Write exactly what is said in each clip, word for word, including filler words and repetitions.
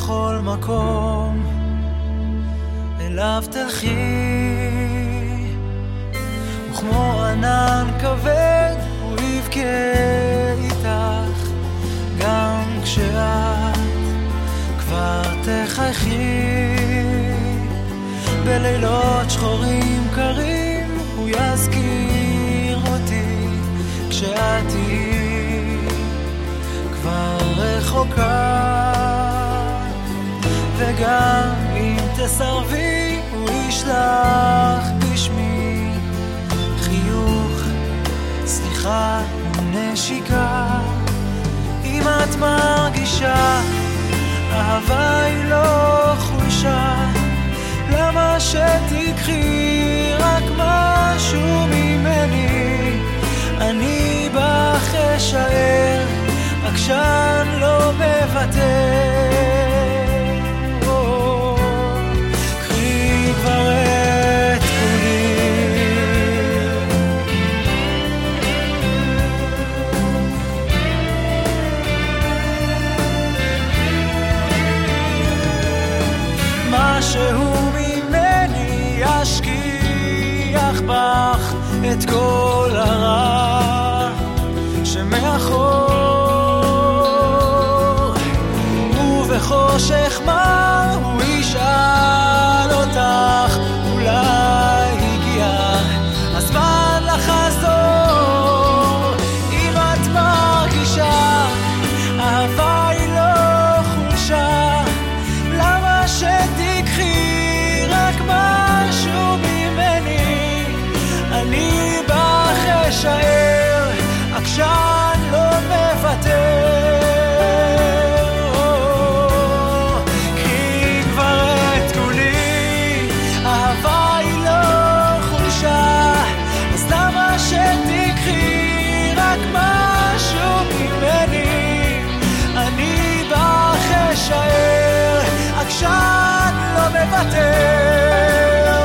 בכל מקום אליו תלכי, וכמו ענן כבד הוא יבכה איתך גם כשאת כבר תחייכי. בלילות שחורים קרים הוא יזכיר אותי כשאת תהיי כבר רחוקה, וגם אם תסרבי הוא ישלח בשמי חיוך, סליחה ונשיקה. אם את מרגישה אהבה היא לא חולשה, למה שתקחי רק משהו ממני? אני בך אשאר, עקשן לא מוותר. קחי כבר את כולי, משהו ממני ישכיח בך את כל הרע שמאחור, ובחושך מה הוא ישאל אותך, אולי הגיע הזמן לחזור. אם את מרגישה אהבה היא לא חולשה, למה שתקחי רק משהו ממני? אני בך אשאר, עקשן לא מוותר. קחי כבר את כולי, אהבה היא לא חולשה, אז למה שתקחי רק משהו ממני? אני בך אשאר, עקשן לא מוותר.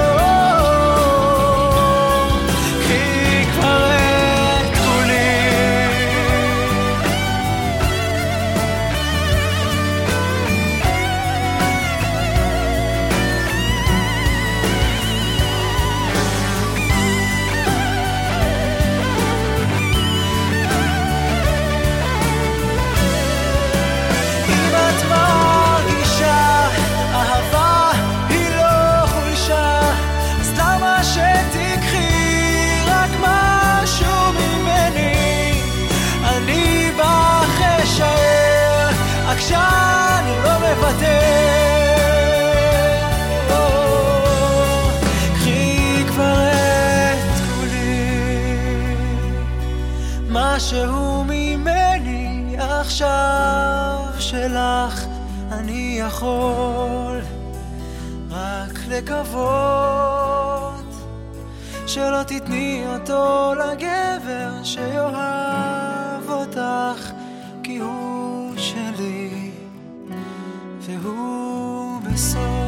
עקשן לא מוותר. קחי כבר את כולי, משהו ממני עכשיו שלך. אני יכול רק לקוות שלא תתני אותו לגבר שיאהב אותך, כי הוא שלי והוא בסוף